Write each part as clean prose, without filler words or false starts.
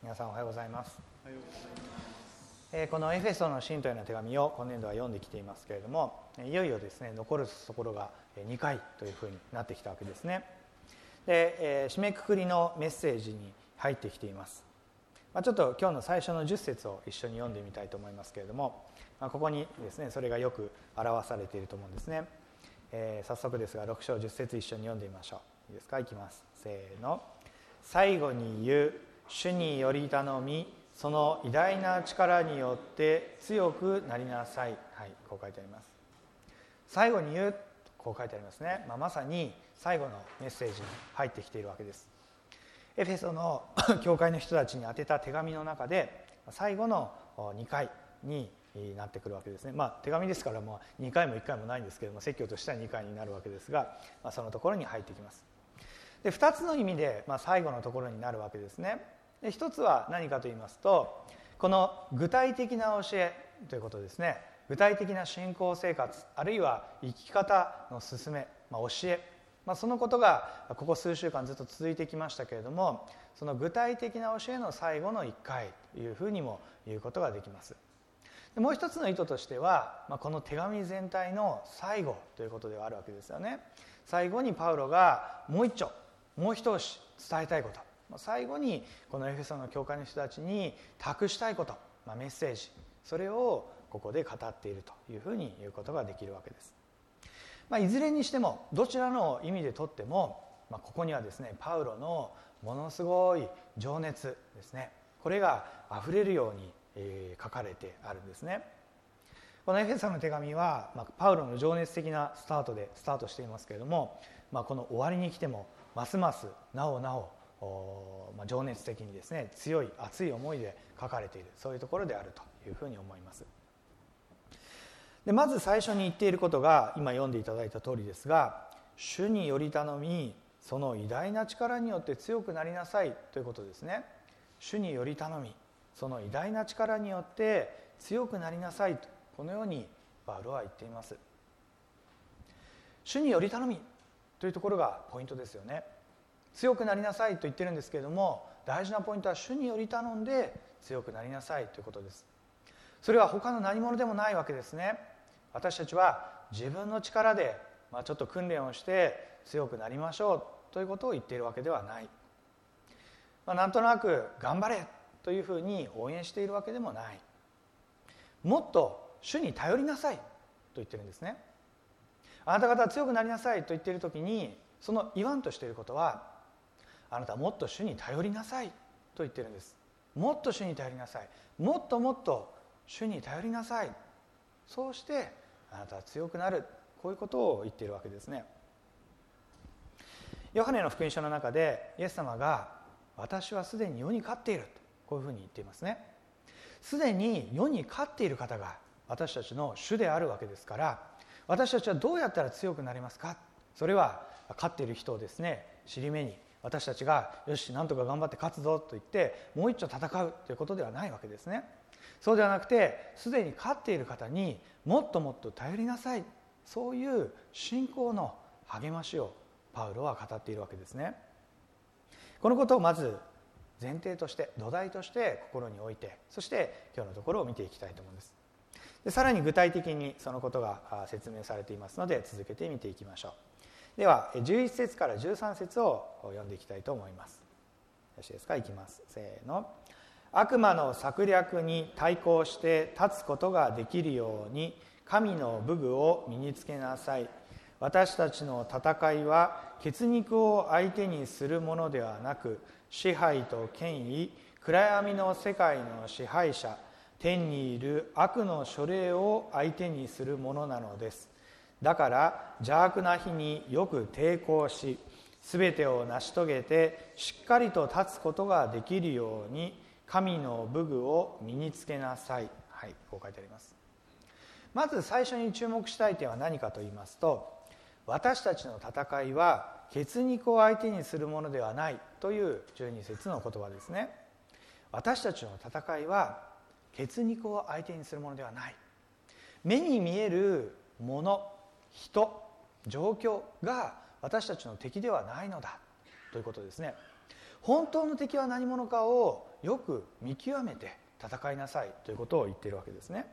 皆さんおはようございます。このエフェソの信徒への手紙を今年度は読んできていますけれども、いよいよですね、残るところが2回というふうになってきたわけですね。で、締めくくりのメッセージに入ってきています。ちょっと今日の最初の10節を一緒に読んでみたいと思いますけれども、ここにですね、それがよく表されていると思うんですね。早速ですが6章10節一緒に読んでみましょう。いいですか。いきます。せーの。最後に言う、主により頼み、その偉大な力によって強くなりなさい。はい、こう書いてあります。最後に言う、こう書いてありますね。まさに最後のメッセージに入ってきているわけです。エフェソの教会の人たちに宛てた手紙の中で最後の2回になってくるわけですね。手紙ですからもう2回も1回もないんですけども、説教としては2回になるわけですが、そのところに入ってきます。で、2つの意味で最後のところになるわけですね。で、1つは何かと言いますと、この具体的な教えということですね。具体的な信仰生活、あるいは生き方の勧め、教え、そのことがここ数週間ずっと続いてきましたけれども、その具体的な教えの最後の1回というふうにも言うことができます。で、もう一つの意図としては、この手紙全体の最後ということではあるわけですよね。最後にパウロがもう一丁、もう一押し伝えたいこと、最後にこのエフェソの教会の人たちに託したいこと、メッセージ、それをここで語っているというふうに言うことができるわけです。いずれにしてもどちらの意味でとっても、ここにはですね、パウロのものすごい情熱ですね、これがあふれるように書かれてあるんですね。このエフェソの手紙は、パウロの情熱的なスタートでスタートしていますけれども、この終わりに来てもますますなおなお情熱的にですね、強い熱い思いで書かれている、そういうところであるというふうに思います。で、まず最初に言っていることが今読んでいただいた通りですが、主により頼み、その偉大な力によって強くなりなさいということですね。主により頼み、その偉大な力によって強くなりなさいと、このようにパウロは言っています。主により頼みというところがポイントですよね。強くなりなさいと言ってるんですけれども、大事なポイントは主により頼んで強くなりなさいということです。それは他の何者でもないわけですね。私たちは自分の力でちょっと訓練をして強くなりましょうということを言っているわけではない。なんとなく頑張れというふうに応援しているわけでもない。もっと主に頼りなさいと言ってるんですね。あなた方は強くなりなさいと言っているときに、その言わんとしていることは、あなたはもっと主に頼りなさいと言ってるんです。もっと主に頼りなさい、もっともっと主に頼りなさい、そうしてあなたは強くなる、こういうことを言っているわけですね。ヨハネの福音書の中でイエス様が、私はすでに世に勝っていると、こういうふうに言っていますね。すでに世に勝っている方が私たちの主であるわけですから、私たちはどうやったら強くなりますか。それは勝っている人をですね、尻目に私たちがよしなんとか頑張って勝つぞと言ってもう一丁戦うということではないわけですね。そうではなくて、すでに勝っている方にもっともっと頼りなさい、そういう信仰の励ましをパウロは語っているわけですね。このことをまず前提として、土台として心に置いて、そして今日のところを見ていきたいと思うんです。で、さらに具体的にそのことが説明されていますので、続けて見ていきましょう。では11節から13節を読んでいきたいと思います。よろしいですか。いきます。せーの。悪魔の策略に対抗して立つことができるように神の武具を身につけなさい。私たちの戦いは血肉を相手にするものではなく、支配と権威、暗闇の世界の支配者、天にいる悪の書類を相手にするものなのです。だから邪悪な日によく抵抗し、すべてを成し遂げてしっかりと立つことができるように神の武具を身につけなさい。はい、こう書いてあります。まず最初に注目したい点は何かと言いますと、私たちの戦いは血肉を相手にするものではないという12節の言葉ですね。私たちの戦いは血肉を相手にするものではない。目に見えるもの、人、状況が私たちの敵ではないのだということですね。 本当の敵は何者かをよく見極めて戦いなさいということを言っているわけですね。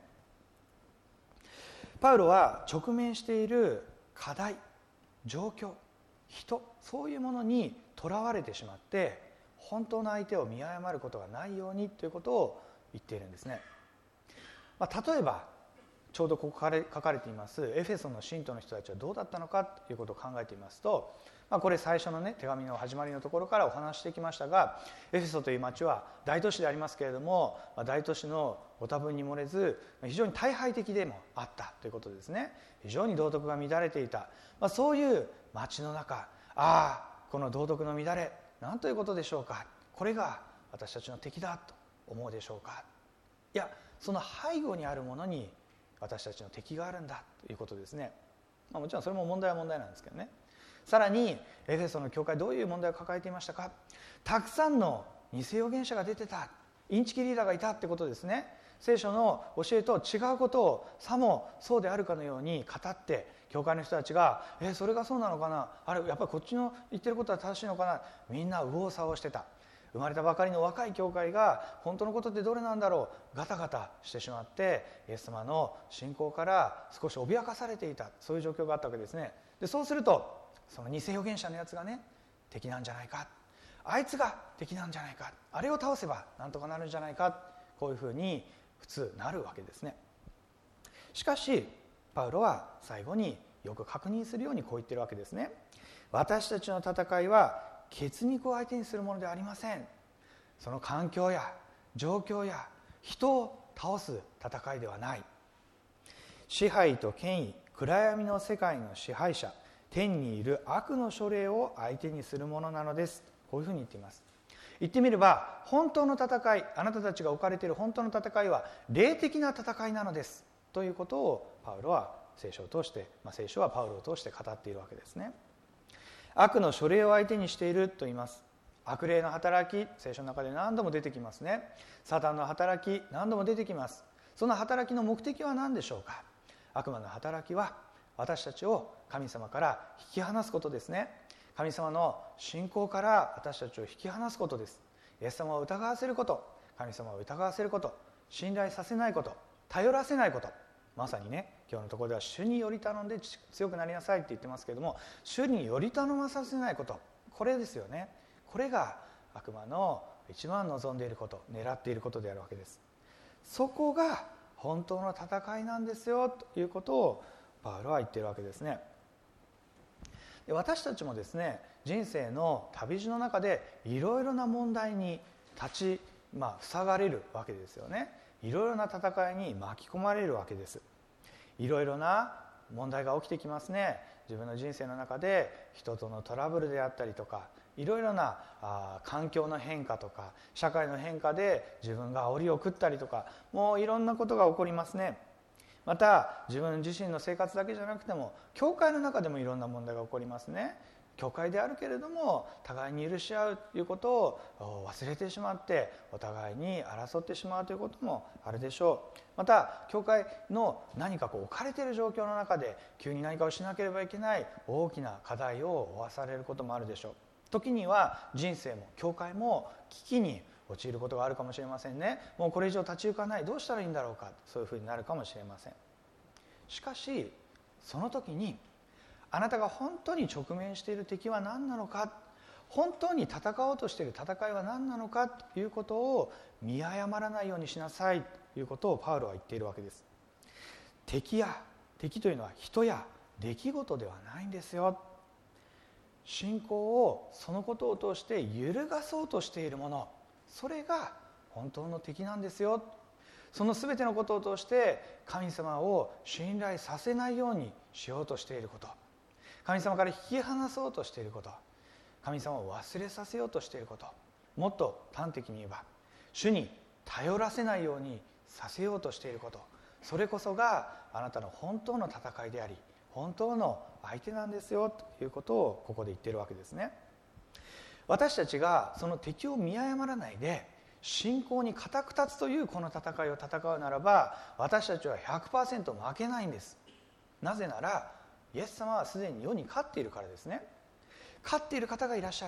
パウロは直面している課題、状況、人、そういうものにとらわれてしまって本当の相手を見誤ることがないようにということを言っているんですね。例えばちょうどここから書かれていますエフェソの信徒の人たちはどうだったのかということを考えていますと、これ最初の手紙の始まりのところからお話してきましたが、エフェソという町は大都市でありますけれども、大都市のご多分に漏れず非常に退廃的でもあったということですね。非常に道徳が乱れていた、そういう町の中、この道徳の乱れ何ということでしょうか、これが私たちの敵だと思うでしょうか。いや、その背後にあるものに私たちの敵があるんだということですね。もちろんそれも問題は問題なんですけどね。さらにエフェソの教会どういう問題を抱えていましたか。たくさんの偽預言者が出てた、インチキリーダーがいたってことですね。聖書の教えと違うことをさもそうであるかのように語って、教会の人たちがそれがそうなのかな、あれやっぱりこっちの言ってることは正しいのかな、みんな右往左往してた。生まれたばかりの若い教会が本当のことってどれなんだろう、ガタガタしてしまってイエス様の信仰から少し脅かされていた、そういう状況があったわけですね。でそうするとその偽預言者のやつがね、敵なんじゃないか、あいつが敵なんじゃないか、あれを倒せばなんとかなるんじゃないか、こういうふうに普通なるわけですね。しかしパウロは最後によく確認するようにこう言ってるわけですね。私たちの戦いは血肉を相手にするものではありません。その環境や状況や人を倒す戦いではない。支配と権威、暗闇の世界の支配者、天にいる悪の書類を相手にするものなのです。こういうふうに言っています。言ってみれば本当の戦い、あなたたちが置かれている本当の戦いは霊的な戦いなのですということをパウロは聖書を通して、聖書はパウロを通して語っているわけですね。悪の書類を相手にしていると言います。悪霊の働き、聖書の中で何度も出てきますね。サタンの働き、何度も出てきます。その働きの目的は何でしょうか。悪魔の働きは私たちを神様から引き離すことですね。神様の信仰から私たちを引き離すことです。イエス様を疑わせること、神様を疑わせること、信頼させないこと、頼らせないこと、まさにね、今日のところでは主により頼んで強くなりなさいって言ってますけれども、主により頼まさせないこと、これですよね。これが悪魔の一番望んでいること、狙っていることであるわけです。そこが本当の戦いなんですよということをパウロは言っているわけですね。で私たちもですね、人生の旅路の中でいろいろな問題に塞がれるわけですよね。いろいろな戦いに巻き込まれるわけです。いろいろな問題が起きてきますね。自分の人生の中で人とのトラブルであったりとか、いろいろな環境の変化とか社会の変化で自分が煽りを食ったりとか、もういろんなことが起こりますね。また自分自身の生活だけじゃなくても教会の中でもいろんな問題が起こりますね。教会であるけれども互いに許し合うということを忘れてしまってお互いに争ってしまうということもあるでしょう。また教会の何か置かれている状況の中で急に何かをしなければいけない大きな課題を負わされることもあるでしょう。時には人生も教会も危機に陥ることがあるかもしれませんね。もうこれ以上立ち行かない、どうしたらいいんだろうか、そういうふうになるかもしれません。しかしその時にあなたが本当に直面している敵は何なのか、本当に戦おうとしている戦いは何なのかということを見誤らないようにしなさいということをパウロは言っているわけです。敵というのは人や出来事ではないんですよ。信仰をそのことを通して揺るがそうとしているもの、それが本当の敵なんですよ。その全てのことを通して神様を信頼させないようにしようとしていること、神様から引き離そうとしていること、神様を忘れさせようとしていること、もっと端的に言えば主に頼らせないようにさせようとしていること、それこそがあなたの本当の戦いであり本当の相手なんですよということをここで言っているわけですね。私たちがその敵を見誤らないで信仰に固く立つというこの戦いを戦うならば、私たちは 100% 負けないんです。なぜならイエス様はすでに世に勝っているからですね。勝っている方がいらっしゃる。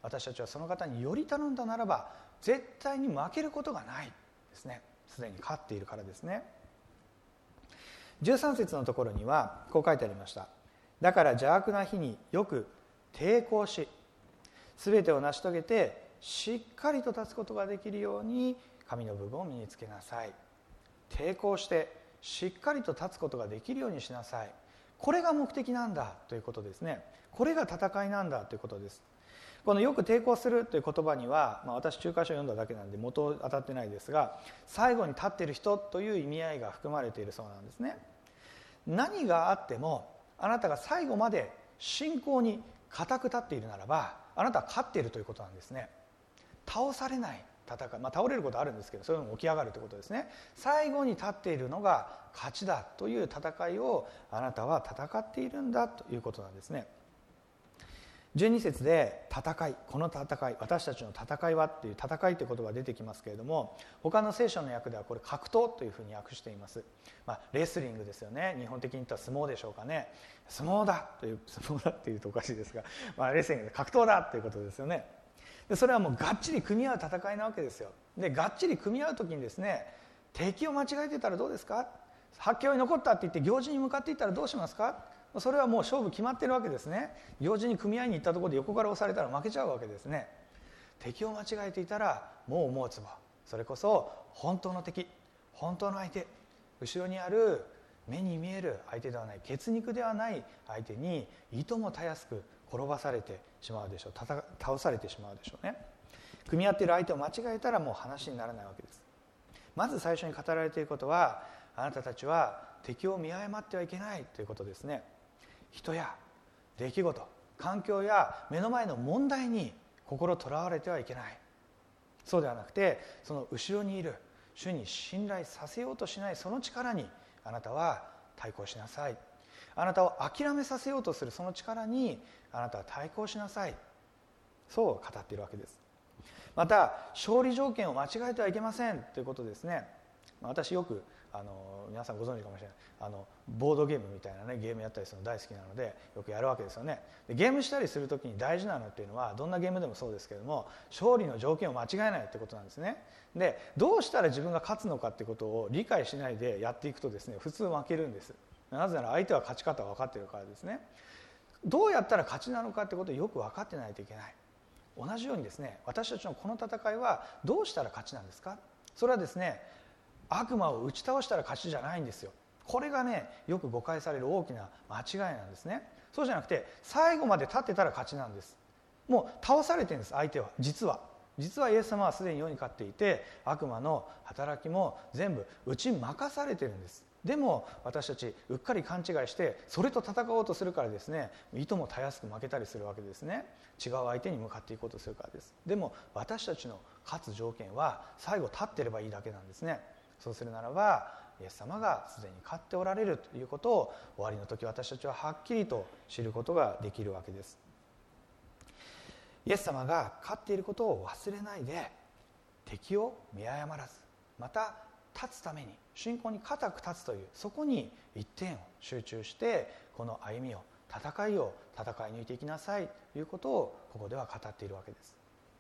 私たちはその方により頼んだならば絶対に負けることがないですね。すでに勝っているからですね。13節のところにはこう書いてありました。だから邪悪な日によく抵抗し、すべてを成し遂げてしっかりと立つことができるように神の部分を身につけなさい。抵抗してしっかりと立つことができるようにしなさい。これが目的なんだということですね。これが戦いなんだということです。このよく抵抗するという言葉には、私中華書を読んだだけなんで元当たってないですが、最後に立っている人という意味合いが含まれているそうなんですね。何があってもあなたが最後まで信仰に固く立っているならば、あなたは勝っているということなんですね。倒されない戦い、倒れることはあるんですけど、そういうのも起き上がるということですね。最後に立っているのが勝ちだという戦いをあなたは戦っているんだということなんですね。12節で戦い、この戦い、私たちの戦いはっていう戦いという言葉が出てきますけれども、他の聖書の訳ではこれ格闘というふうに訳しています。レスリングですよね。日本的に言ったら相撲でしょうかね。相撲だっていうとおかしいですが、レスリングで格闘だということですよね。でそれはもうがっちり組み合う戦いなわけですよ。でがっちり組み合う時にですね、敵を間違えていたらどうですか。発狂に残ったって言って行司に向かっていったらどうしますか。それはもう勝負決まってるわけですね。行司に組合に行ったところで横から押されたら負けちゃうわけですね。敵を間違えていたらもう思うつぼ、それこそ本当の敵、本当の相手、後ろにある目に見える相手ではない、血肉ではない相手にいともたやすく転ばされてしまうでしょう。倒されてしまうでしょうね。組み合っている相手を間違えたらもう話にならないわけです。まず最初に語られていることは、あなたたちは敵を見誤ってはいけないということですね。人や出来事、環境や目の前の問題に心とらわれてはいけない。そうではなくて、その後ろにいる主に信頼させようとしないその力にあなたは対抗しなさい。あなたを諦めさせようとするその力にあなたは対抗しなさい。そう語っているわけです。また勝利条件を間違えてはいけませんということですね。私よく皆さんご存知かもしれないボードゲームみたいなね、ゲームやったりするの大好きなのでよくやるわけですよね。でゲームしたりするときに大事なのっていうのは、どんなゲームでもそうですけれども、勝利の条件を間違えないってことなんですね。でどうしたら自分が勝つのかってことを理解しないでやっていくとですね、普通負けるんです。なぜなら相手は勝ち方が分かっているからですね。どうやったら勝ちなのかってことをよく分かってないといけない。同じようにですね、私たちのこの戦いはどうしたら勝ちなんですか。それはですね、悪魔を打ち倒したら勝ちじゃないんですよ。これがね、よく誤解される大きな間違いなんですね。そうじゃなくて、最後まで立ってたら勝ちなんです。もう倒されてるんです、相手は。実はイエス様はすでに世に勝っていて、悪魔の働きも全部打ち負かされてるんです。でも私たちうっかり勘違いしてそれと戦おうとするからですね、いともたやすく負けたりするわけですね。違う相手に向かっていこうとするからです。でも私たちの勝つ条件は最後立ってればいいだけなんですね。そうするならば、イエス様がすでに勝っておられるということを終わりの時私たちははっきりと知ることができるわけです。イエス様が勝っていることを忘れないで、敵を見誤らず、また立つために信仰に固く立つという、そこに一点を集中してこの歩みを、戦いを戦い抜いていきなさいということをここでは語っているわけです。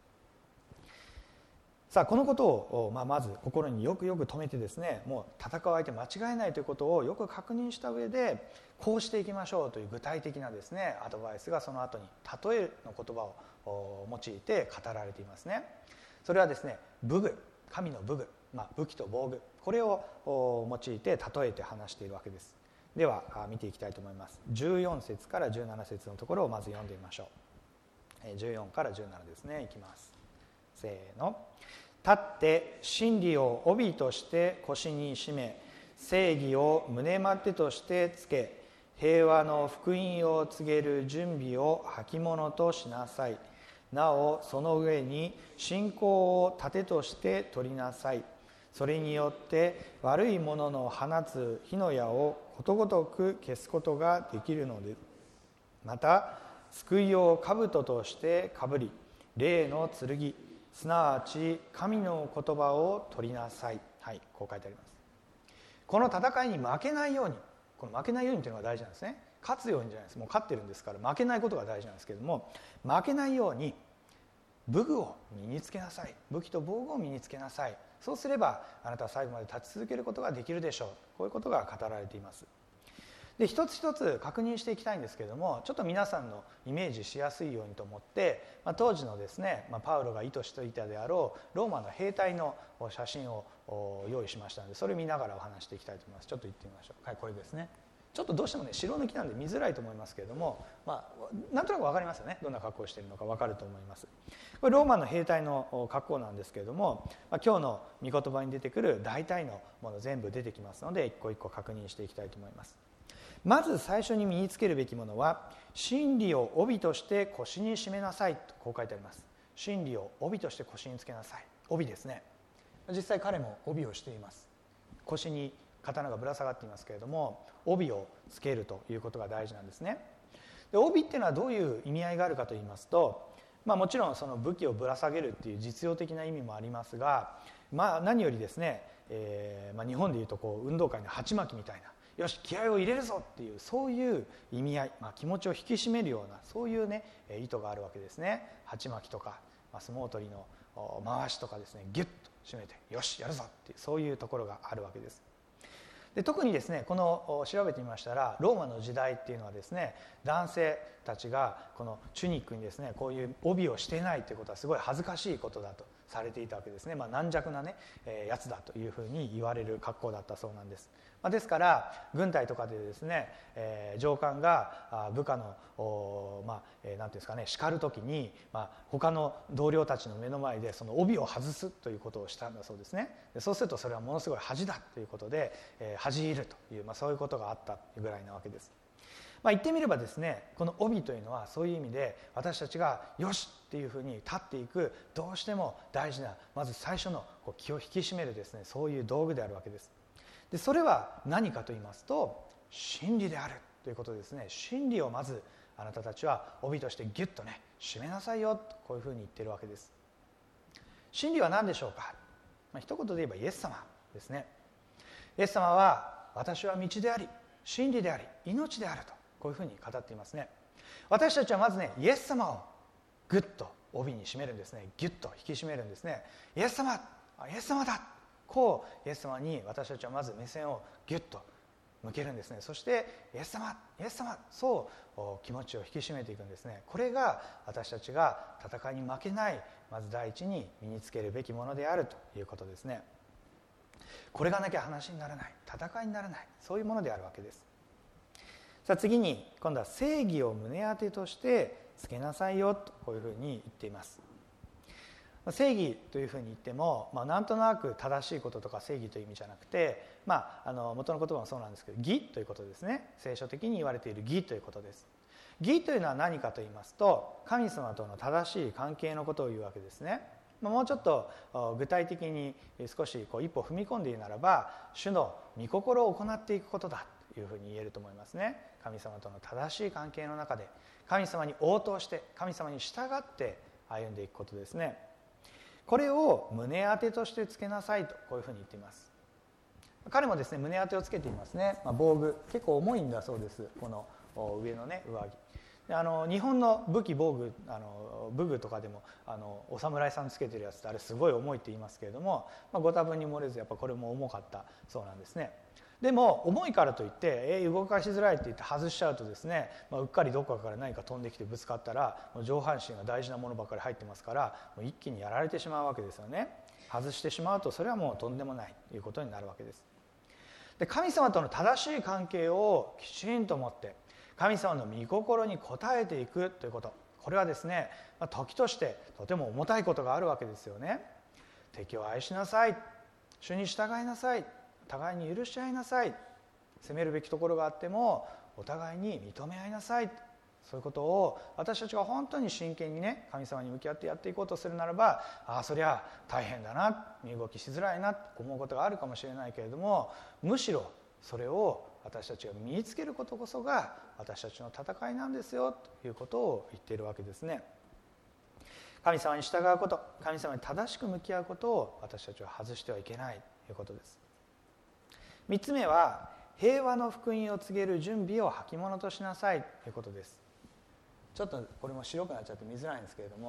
さあこのことを、まず心によく止めてですね、もう戦う相手間違えないということをよく確認した上で、こうしていきましょうという具体的なですねアドバイスがその後に例えの言葉を用いて語られていますね。それはですね、武具、神の武具、武器と防具、これを用いて例えて話しているわけです。では見ていきたいと思います。14節から17節のところをまず読んでみましょう。14から17ですね。いきます。せーの。立って真理を帯として腰に締め、正義を胸まてとしてつけ、平和の福音を告げる準備を履物としなさい。なおその上に信仰を盾として取りなさい。それによって悪いものの放つ火の矢をことごとく消すことができるのです。また救いを兜としてかぶり、霊の剣、すなわち神の言葉を取りなさい。はい、こう書いてあります。この戦いに負けないように、この負けないようにというのが大事なんですね。勝つようにじゃないです。もう勝ってるんですから負けないことが大事なんですけれども、負けないように武具を身につけなさい。武器と防具を身につけなさい。そうすればあなたは最後まで立ち続けることができるでしょう。こういうことが語られています。で、一つ一つ確認していきたいんですけれども、ちょっと皆さんのイメージしやすいようにと思って、当時のですね、パウロが意図していたであろうローマの兵隊の写真を用意しましたので、それを見ながらお話していきたいと思います。ちょっと行ってみましょう。はい、これですね。ちょっとどうしてもね、白抜きなんで見づらいと思いますけれども、なんとなく分かりますよね。どんな格好をしているのか分かると思います。これローマの兵隊の格好なんですけれども、今日の御言葉に出てくる大体のもの全部出てきますので、一個一個確認していきたいと思います。まず最初に身につけるべきものは、真理を帯として腰に締めなさいとこう書いてあります。真理を帯として腰につけなさい。帯ですね。実際彼も帯をしています。腰に刀がぶら下がっていますけれども、帯をつけるということが大事なんですね。で、帯っていうのはどういう意味合いがあるかといいますと、もちろんその武器をぶら下げるっていう実用的な意味もありますが、何よりですね、日本でいうと運動会の鉢巻きみたいな、よし気合を入れるぞっていう、そういう意味合い、気持ちを引き締めるような、そういうね意図があるわけですね。鉢巻きとか、相撲取りの回しとかですね、ギュッと締めてよしやるぞっていう、そういうところがあるわけです。で、特にですね、この調べてみましたら、ローマの時代っていうのはですね、男性たちがこのチュニックにですね、こういう帯をしていないということはすごい恥ずかしいことだとされていたわけですね。軟弱なねやつだというふうに言われる格好だったそうなんです。ですから軍隊とかでですね、上官が部下のなんていうんですかね、叱る時に、他の同僚たちの目の前でその帯を外すということをしたんだそうですね。で、そうするとそれはものすごい恥だということで、恥じるという、そういうことがあったぐらいなわけです。言ってみればですね、この帯というのはそういう意味で、私たちがよしっていうふうに立っていく、どうしても大事な、まず最初の気を引き締めるですね、そういう道具であるわけです。で、それは何かと言いますと、真理であるということですね。真理をまずあなたたちは帯としてギュッとね締めなさいよと、こういうふうに言っているわけです。真理は何でしょうか。一言で言えばイエス様ですね。イエス様は私は道であり真理であり命であると、こういうふうに語っていますね。私たちはまずね、イエス様をグッと帯に締めるんですね。ギュッと引き締めるんですね。イエス様、イエス様だ、こうイエス様に私たちはまず目線をギュッと向けるんですね。そしてイエス様、イエス様、そう気持ちを引き締めていくんですね。これが私たちが戦いに負けない、まず第一に身につけるべきものであるということですね。これがなきゃ話にならない、戦いにならない、そういうものであるわけです。さあ次に、今度は正義を胸当てとしてつけなさいよと、こういうふうに言っています。正義というふうに言っても、なんとなく正しいこととか正義という意味じゃなくて、元の言葉もそうなんですけど、義ということですね。聖書的に言われている義ということです。義というのは何かと言いますと、神様との正しい関係のことを言うわけですね。もうちょっと具体的に少し一歩踏み込んでいるならば、主の御心を行っていくことだというふうに言えると思いますね。神様との正しい関係の中で神様に応答して、神様に従って歩んでいくことですね。これを胸当てとしてつけなさいと、こういうふうに言っています。彼もですね、胸当てをつけていますね。防具、結構重いんだそうです。この上のね上着、日本の武器防具、武具とかでもお侍さんつけてるやつって、あれすごい重いって言いますけれども、ご多分に漏れずやっぱこれも重かったそうなんですね。でも重いからといって動かしづらいって言って外しちゃうとですね、うっかりどこかから何か飛んできてぶつかったら、上半身が大事なものばかり入ってますから、もう一気にやられてしまうわけですよね。外してしまうとそれはもうとんでもないということになるわけです。で、神様との正しい関係をきちんと持って神様の御心に応えていくということ、これはですね、時としてとても重たいことがあるわけですよね。敵を愛しなさい、主に従いなさい、互いに許し合いなさい、責めるべきところがあってもお互いに認め合いなさい、そういうことを私たちが本当に真剣にね、神様に向き合ってやっていこうとするならば、そりゃ大変だな、身動きしづらいなと思うことがあるかもしれないけれども、むしろそれを私たちが身につけることこそが私たちの戦いなんですよということを言っているわけですね。神様に従うこと、神様に正しく向き合うことを私たちは外してはいけないということです。3つ目は、平和の福音を告げる準備を履物としなさいということです。ちょっとこれも白くなっちゃって見づらいんですけれども、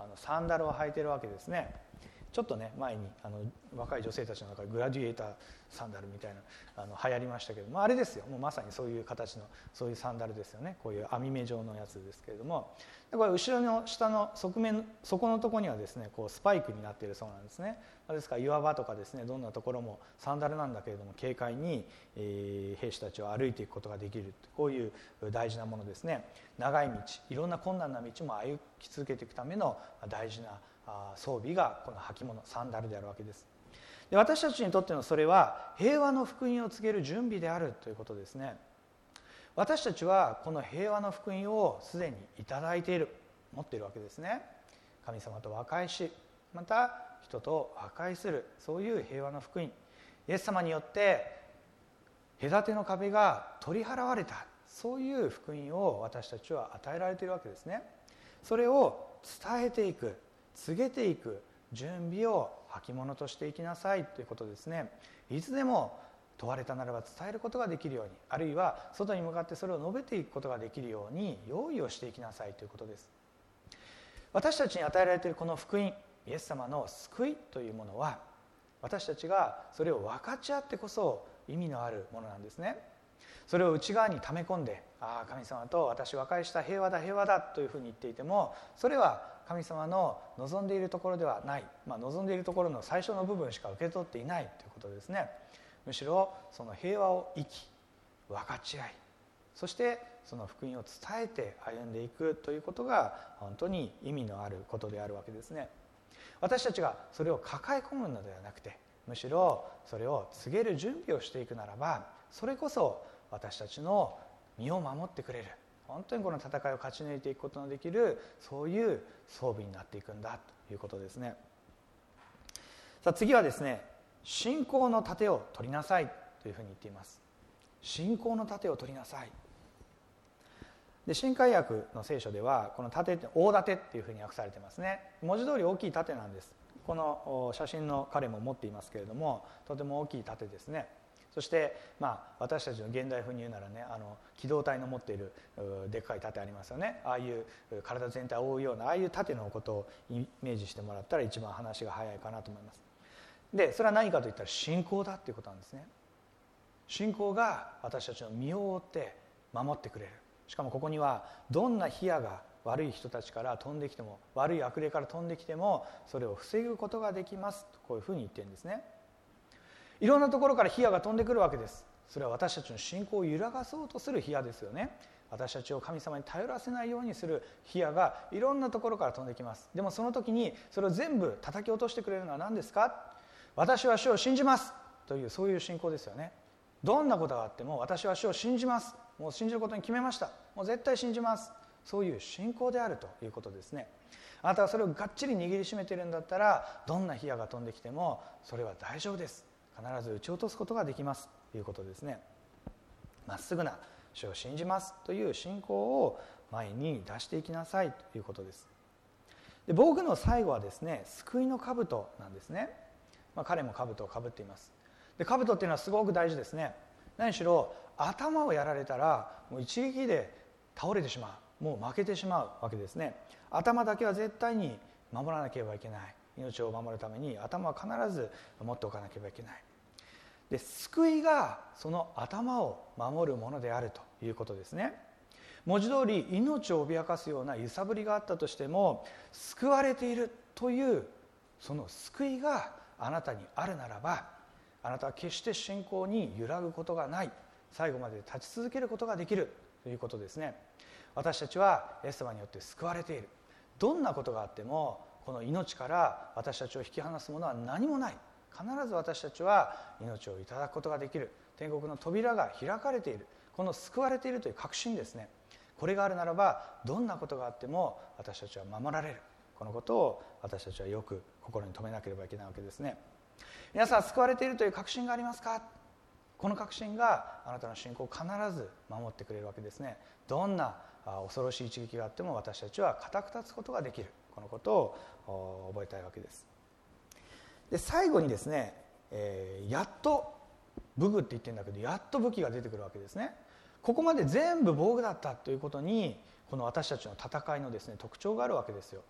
サンダルを履いているわけですね。ちょっとね前に若い女性たちの中でグラディエーターサンダルみたいな流行りましたけども、あれですよ、もうまさにそういう形のそういうサンダルですよね。こういう網目状のやつですけれども、これ後ろの下の底のところにはですねこうスパイクになっているそうなんですね。ですから岩場とかですね、どんなところもサンダルなんだけれども軽快に、兵士たちを歩いていくことができる、こういう大事なものですね。長い道、いろんな困難な道も歩き続けていくための大事な装備がこの履物サンダルであるわけです。で、私たちにとってのそれは平和の福音を告げる準備であるということですね。私たちはこの平和の福音をすでにいただいている、持っているわけですね。神様と和解し、また人と和解する、そういう平和の福音、イエス様によって隔ての壁が取り払われた、そういう福音を私たちは与えられているわけですね。それを伝えていく、告げていく準備を履物としていきなさいということですね。いつでも問われたならば伝えることができるように、あるいは外に向かってそれを述べていくことができるように用意をしていきなさいということです。私たちに与えられているこの福音、イエス様の救いというものは、私たちがそれを分かち合ってこそ意味のあるものなんですね。それを内側に溜め込んで、神様と私和解した、平和だ平和だというふうに言っていても、それは神様の望んでいるところではない、望んでいるところの最初の部分しか受け取っていないということですね。むしろその平和を生き、分かち合い、そしてその福音を伝えて歩んでいくということが本当に意味のあることであるわけですね。私たちがそれを抱え込むのではなくて、むしろそれを告げる準備をしていくならば、それこそ私たちの身を守ってくれる、本当にこの戦いを勝ち抜いていくことのできる、そういう装備になっていくんだということですね。さあ次はですね、信仰の盾を取りなさいというふうに言っています。信仰の盾を取りなさい。で、新海訳の聖書ではこの盾って大盾っていうふうに訳されてますね。文字通り大きい盾なんです。この写真の彼も持っていますけれども、とても大きい盾ですね。そして、私たちの現代風に言うならね、機動隊の持っているでっかい盾ありますよね。ああいう体全体を覆うようなああいう盾のことをイメージしてもらったら一番話が早いかなと思います。で、それは何かといったら信仰だっていうことなんですね。信仰が私たちの身を覆って守ってくれる。しかもここにはどんな火矢が悪い人たちから飛んできても、悪い悪霊から飛んできてもそれを防ぐことができますと、こういうふうに言ってるんですね。いろんなところから火矢が飛んでくるわけです。それは私たちの信仰を揺らがそうとする火矢ですよね。私たちを神様に頼らせないようにする火矢がいろんなところから飛んできます。でもその時にそれを全部叩き落としてくれるのは何ですか？私は主を信じますという、そういう信仰ですよね。どんなことがあっても私は主を信じます、もう信じることに決めました、もう絶対信じます、そういう信仰であるということですね。あなたはそれをがっちり握りしめているんだったら、どんな火矢が飛んできてもそれは大丈夫です、必ず撃ち落とすことができますということですね。まっすぐな主を信じますという信仰を前に出していきなさいということです。で、防具の最後はですね、救いの兜なんですね。彼も兜をかぶっています。で、兜っていうのはすごく大事ですね。何しろ頭をやられたらもう一撃で倒れてしまう、もう負けてしまうわけですね。頭だけは絶対に守らなければいけない。命を守るために頭は必ず持っておかなければいけない。で、救いがその頭を守るものであるということですね。文字通り命を脅かすような揺さぶりがあったとしても、救われているというその救いがあなたにあるならば、あなたは決して信仰に揺らぐことがない、最後まで立ち続けることができるということですね。私たちはイエス様によって救われている。どんなことがあってもこの命から私たちを引き離すものは何もない。必ず私たちは命をいただくことができる。天国の扉が開かれている、この救われているという確信ですね。これがあるならば、どんなことがあっても私たちは守られる。このことを私たちはよく心に留めなければいけないわけですね。皆さん、救われているという確信がありますか？この確信があなたの信仰を必ず守ってくれるわけですね。どんな恐ろしい一撃があっても私たちは固く立つことができる。このことを覚えたいわけです。で、最後にですね、やっと武具って言ってるんだけど、やっと武器が出てくるわけですね。ここまで全部防具だったということに、この私たちの戦いのですね、特徴があるわけですよ。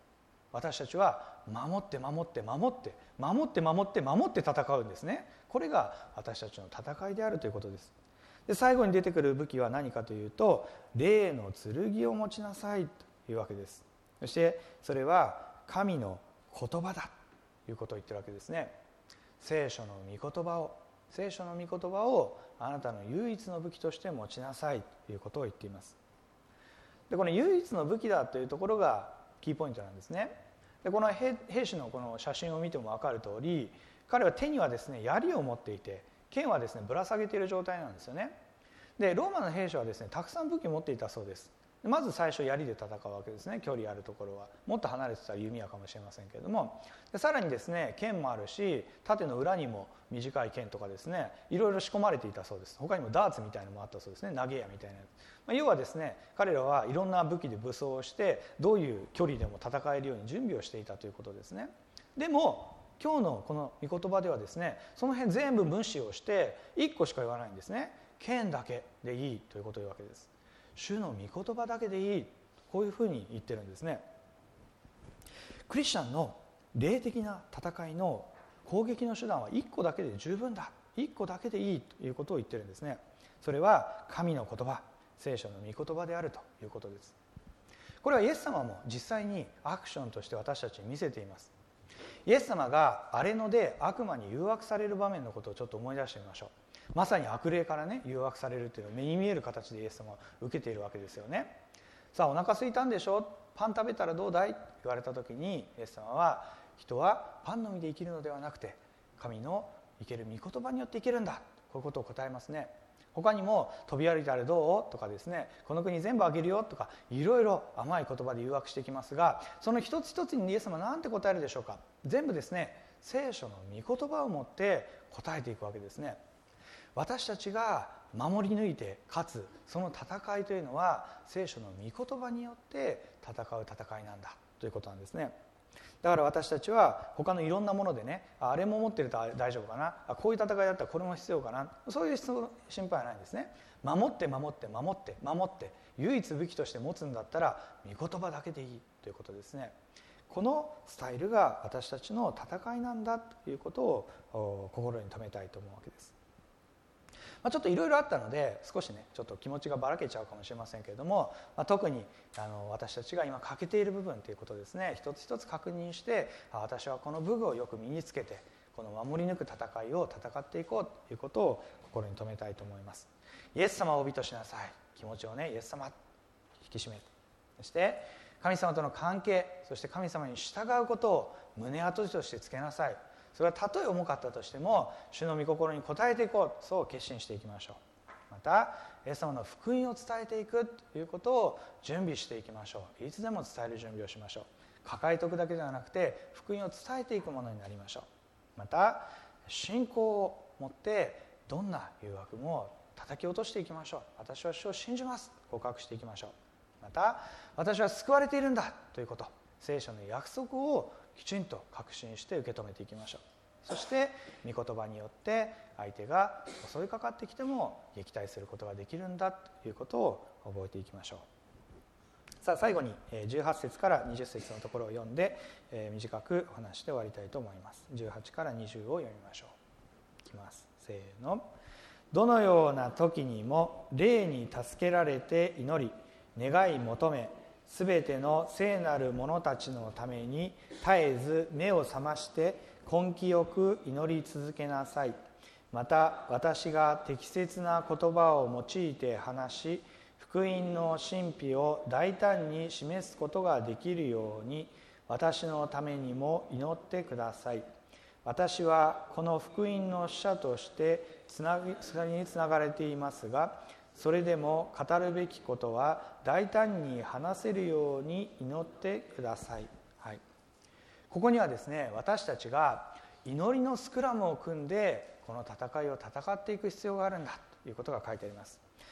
私たちは守って守って守って守って守って守って戦うんですね。これが私たちの戦いであるということです。で、最後に出てくる武器は何かというと、霊の剣を持ちなさいというわけです。そしてそれは神の言葉だということを言ってるわけですね。聖書の御言葉をあなたの唯一の武器として持ちなさいということを言っています。で、この唯一の武器だというところがキーポイントなんですね。で、この兵士のこの写真を見ても分かる通り、彼は手にはですね槍を持っていて、剣はですねぶら下げている状態なんですよね。で、ローマの兵士はですねたくさん武器を持っていたそうです。まず最初槍で戦うわけですね。距離あるところはもっと離れてたら弓矢かもしれませんけれども、でさらにですね剣もあるし、盾の裏にも短い剣とかですねいろいろ仕込まれていたそうです。他にもダーツみたいなのもあったそうですね。投げ矢みたいな、要はですね彼らはいろんな武器で武装をしてどういう距離でも戦えるように準備をしていたということですね。でも今日のこの御言葉ではですねその辺全部無視をして1個しか言わないんですね。剣だけでいいということを言うわけです。主の御言葉だけでいい、こういうふうに言ってるんですね。クリスチャンの霊的な戦いの攻撃の手段は1個だけで十分だ、1個だけでいいということを言ってるんですね。それは神の言葉、聖書の御言葉であるということです。これはイエス様も実際にアクションとして私たちに見せています。イエス様が荒野で悪魔に誘惑される場面のことをちょっと思い出してみましょう。まさに悪霊からね誘惑されるというのを目に見える形でイエス様は受けているわけですよね。さあ、お腹空いたんでしょ、パン食べたらどうだいと言われた時に、イエス様は人はパンのみで生きるのではなくて神の生ける御言葉によって生きるんだ、こういうことを答えますね。他にも飛び歩いたらどうとかですね、この国全部あげるよとかいろいろ甘い言葉で誘惑してきますが、その一つ一つにイエス様は何て答えるでしょうか。全部ですね聖書の御言葉を持って答えていくわけですね。私たちが守り抜いて勝つその戦いというのは聖書の御言葉によって戦う戦いなんだということなんですね。だから私たちは他のいろんなものでね、あれも持ってると大丈夫かな、こういう戦いだったらこれも必要かな、そういう心配はないんですね。守って守って守って守って唯一武器として持つんだったら御言葉だけでいいということですね。このスタイルが私たちの戦いなんだということを心に留めたいと思うわけです。ちょっといろいろあったので少しねちょっと気持ちがばらけちゃうかもしれませんけれども、特に私たちが今欠けている部分ということですね、一つ一つ確認して、私はこの武具をよく身につけてこの守り抜く戦いを戦っていこうということを心に留めたいと思います。イエス様を帯としなさい、気持ちをねイエス様引き締めて、そして神様との関係、そして神様に従うことを胸当てとしてつけなさい。それはたとえ重かったとしても主の御心に応えていこう、そう決心していきましょう。またイエス様の福音を伝えていくということを準備していきましょう。いつでも伝える準備をしましょう。抱えておくだけではなくて福音を伝えていくものになりましょう。また信仰を持ってどんな誘惑も叩き落としていきましょう。私は主を信じます告白していきましょう。また私は救われているんだということ、聖書の約束をきちんと確信して受け止めていきましょう。そして御言葉によって相手が襲いかかってきても撃退することができるんだということを覚えていきましょう。さあ、最後に18節から20節のところを読んで短くお話して終わりたいと思います。18から20を読みましょう。いきます。せーの。どのような時にも霊に助けられて祈り願い求め、すべての聖なる者たちのために絶えず目を覚まして根気よく祈り続けなさい。また私が適切な言葉を用いて話し、福音の神秘を大胆に示すことができるように私のためにも祈ってください。私はこの福音の使者としてつながれていますが、それでも語るべきことは大胆に話せるように祈ってください。はい、ここにはですね、私たちが祈りのスクラムを組んでこの戦いを戦っていく必要があるんだということが書いてあります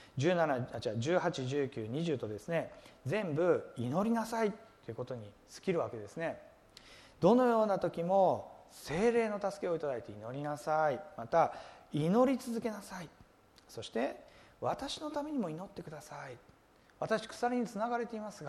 。18、19、20とですね、全部祈りなさいということに尽きるわけですね。どのような時も聖霊の助けをいただいて祈りなさい。また祈り続けなさい。そして私のためにも祈ってください。私、鎖につながれていますが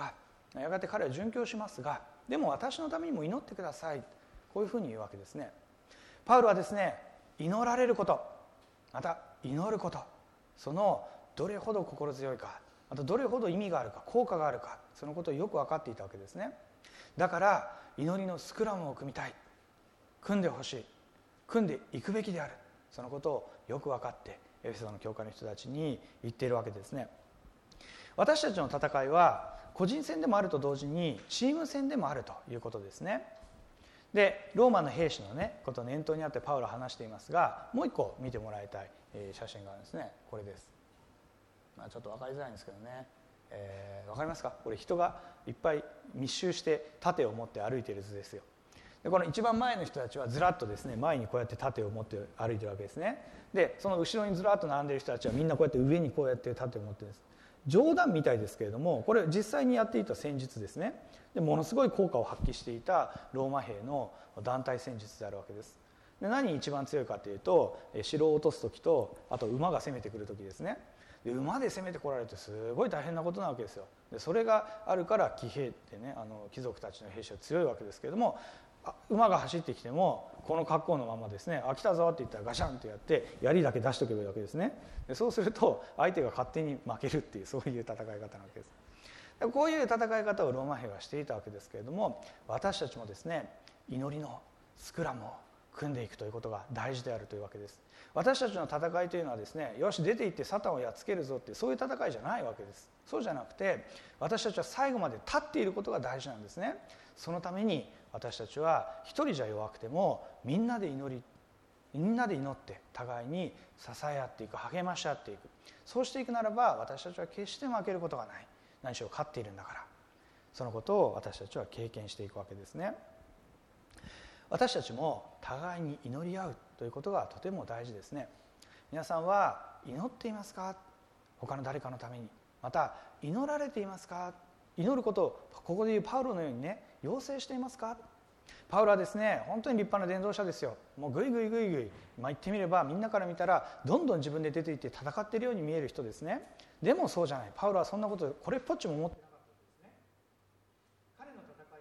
やがて彼は殉教しますが、でも私のためにも祈ってください、こういうふうに言うわけですね。パウロはですね、祈られること、また祈ること、そのどれほど心強いか、またどれほど意味があるか、効果があるか、そのことをよく分かっていたわけですね。だから祈りのスクラムを組みたい、組んでほしい、組んでいくべきである、そのことをよく分かってエフェソの教会の人たちに言っているわけですね。私たちの戦いは個人戦でもあると同時にチーム戦でもあるということですね。でローマの兵士のことを念頭にあってパウロは話していますが、もう一個見てもらいたい写真があるんですね。これです。ちょっと分かりづらいんですけどね、分かりますか？これ人がいっぱい密集して盾を持って歩いている図ですよ。でこの一番前の人たちはずらっとですね、前にこうやって盾を持って歩いてるわけですね。でその後ろにずらっと並んでいる人たちはみんなこうやって上にこうやって盾を持ってるんです。冗談みたいですけれども、これ実際にやっていた戦術ですね。でものすごい効果を発揮していたローマ兵の団体戦術であるわけです。で何一番強いかというと、城を落とす時と、あと馬が攻めてくる時ですね。で馬で攻めてこられてすごい大変なことなわけですよ。でそれがあるから騎兵ってね、貴族たちの兵士は強いわけですけれども、馬が走ってきてもこの格好のままですね、来たぞって言ったらガシャンとやって槍だけ出しとけばいいわけですね。でそうすると相手が勝手に負けるっていう、そういう戦い方なわけです。でこういう戦い方をローマ兵はしていたわけですけれども、私たちもですね、祈りのスクラムを組んでいくということが大事であるというわけです。私たちの戦いというのはですね、よし出て行ってサタンをやっつけるぞって、そういう戦いじゃないわけです。そうじゃなくて、私たちは最後まで立っていることが大事なんですね。そのために私たちは一人じゃ弱くてもみんなで祈って互いに支え合っていく、励まし合っていく。そうしていくならば私たちは決して負けることがない。何しろ勝っているんだから、そのことを私たちは経験していくわけですね。私たちも互いに祈り合うということがとても大事ですね。皆さんは祈っていますか？他の誰かのために。また祈られていますか？祈ることをここでいうパウロのようにね、要請していますか？パウロはですね、本当に立派な伝道者ですよ。もうぐいぐい、言ってみればみんなから見たらどんどん自分で出ていって戦っているように見える人ですね。でもそうじゃない。パウロはそんなことこれっぽっちも思ってなかったですね。彼の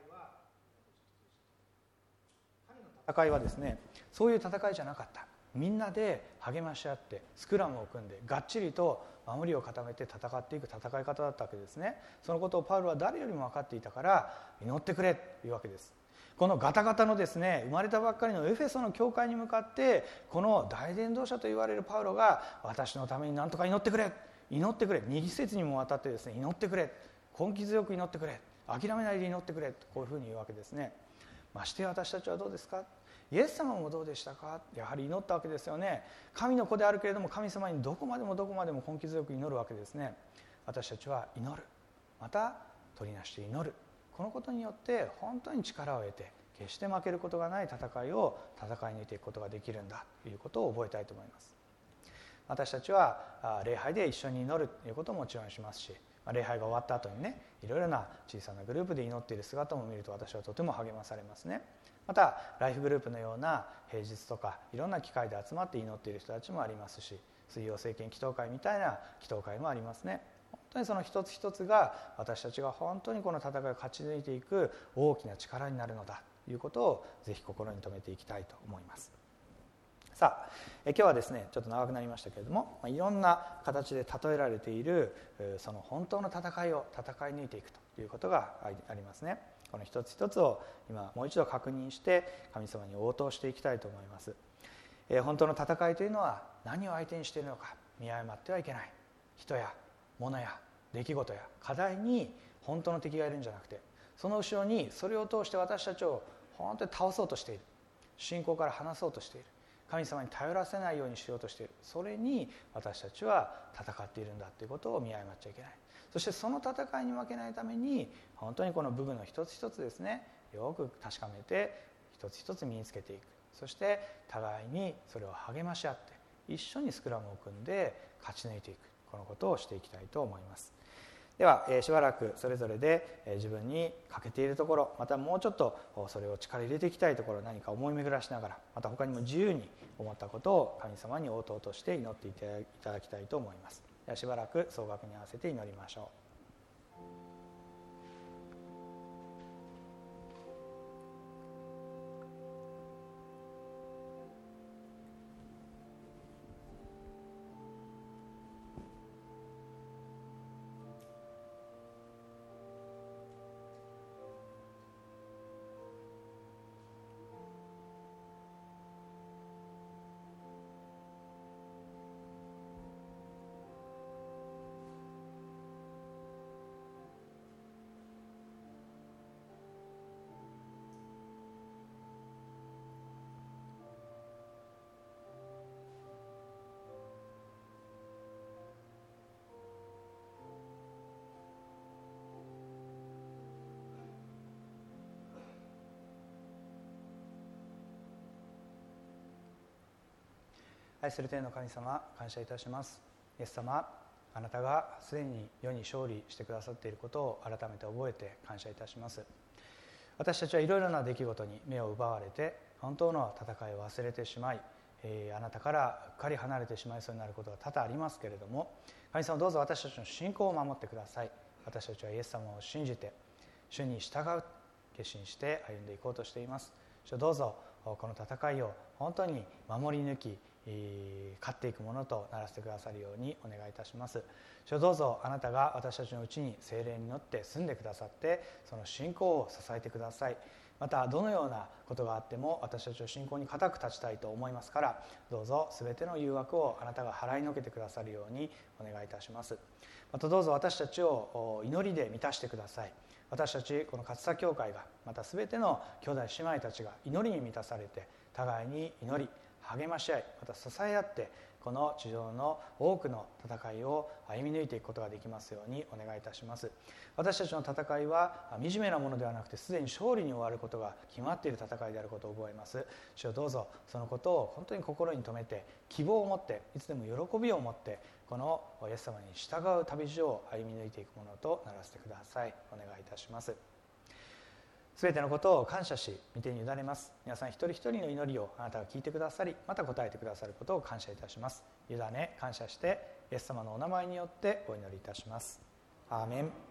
戦いはですね、そういう戦いじゃなかった。みんなで励まし合ってスクラムを組んでがっちりと守りを固めて戦っていく戦い方だったわけですね。そのことをパウロは誰よりも分かっていたから祈ってくれというわけです。このガタガタのですね、生まれたばっかりのエフェソの教会に向かってこの大伝道者と言われるパウロが、私のために何とか祈ってくれ、2節にもわたってですね、祈ってくれ、根気強く祈ってくれ、諦めないで祈ってくれ、こういうふうに言うわけですね。まして私たちはどうですか？イエス様もどうでしたか？やはり祈ったわけですよね。神の子であるけれども神様にどこまでも根気強く祈るわけですね。私たちは祈る、また取りなして祈る、このことによって本当に力を得て決して負けることがない戦いを戦い抜いていくことができるんだということを覚えたいと思います。私たちは礼拝で一緒に祈るということももちろんしますし、礼拝が終わった後にね、いろいろな小さなグループで祈っている姿も見ると私はとても励まされますね。またライフグループのような平日とかいろんな機会で集まって祈っている人たちもありますし、水曜聖剣祈祷会みたいな祈祷会もありますね。本当にその一つ一つが私たちが本当にこの戦いを勝ち抜いていく大きな力になるのだということをぜひ心に留めていきたいと思います。さあ、今日はですね、ちょっと長くなりましたけれども、いろんな形で例えられているその本当の戦いを戦い抜いていくということがありますね。この一つ一つを今もう一度確認して神様に応答していきたいと思います。本当の戦いというのは何を相手にしているのか見誤ってはいけない。人や物や出来事や課題に本当の敵がいるんじゃなくて、その後ろにそれを通して私たちを本当に倒そうとしている、信仰から離そうとしている、神様に頼らせないようにしようとしている、それに私たちは戦っているんだということを見誤っちゃいけない。そしてその戦いに負けないために本当にこの部分の一つ一つですね、よく確かめて一つ一つ身につけていく。そして互いにそれを励まし合って一緒にスクラムを組んで勝ち抜いていく、このことをしていきたいと思います。ではしばらくそれぞれで自分に欠けているところ、またもうちょっとそれを力入れていきたいところ、何か思い巡らしながら、また他にも自由に思ったことを神様に応答として祈っていただきたいと思います。ではしばらく総額に合わせて祈りましょう。 愛する天の神様、感謝いたします。イエス様、あなたがすでに世に勝利してくださっていることを改めて覚えて感謝いたします。私たちはいろいろな出来事に目を奪われて、本当の戦いを忘れてしまい、あなたからうっかり離れてしまいそうになることが多々ありますけれども、神様、どうぞ私たちの信仰を守ってください。私たちはイエス様を信じて主に従う決心して歩んでいこうとしています。主、どうぞこの戦いを本当に守り抜き、勝っていくものとならせてくださるようにお願いいたします。主、どうぞあなたが私たちのうちに聖霊に乗って住んでくださって、その信仰を支えてください。またどのようなことがあっても私たちの信仰に固く立ちたいと思いますから、どうぞ全ての誘惑をあなたが払いのけてくださるようにお願いいたします。またどうぞ私たちを祈りで満たしてください。私たちこの勝田教会が、また全ての兄弟姉妹たちが祈りに満たされて、互いに祈り励まし合い、また支え合ってこの地上の多くの戦いを歩み抜いていくことができますようにお願いいたします。私たちの戦いは惨めなものではなくて、すでに勝利に終わることが決まっている戦いであることを覚えます。主よ、どうぞそのことを本当に心に留めて、希望を持って、いつでも喜びを持って、このイエス様に従う旅路を歩み抜いていくものとならせてください。お願いいたします。すべてのことを感謝し、御手に委ねます。皆さん一人一人の祈りをあなたが聞いてくださり、また答えてくださることを感謝いたします。委ね感謝して、イエス様のお名前によってお祈りいたします。アーメン。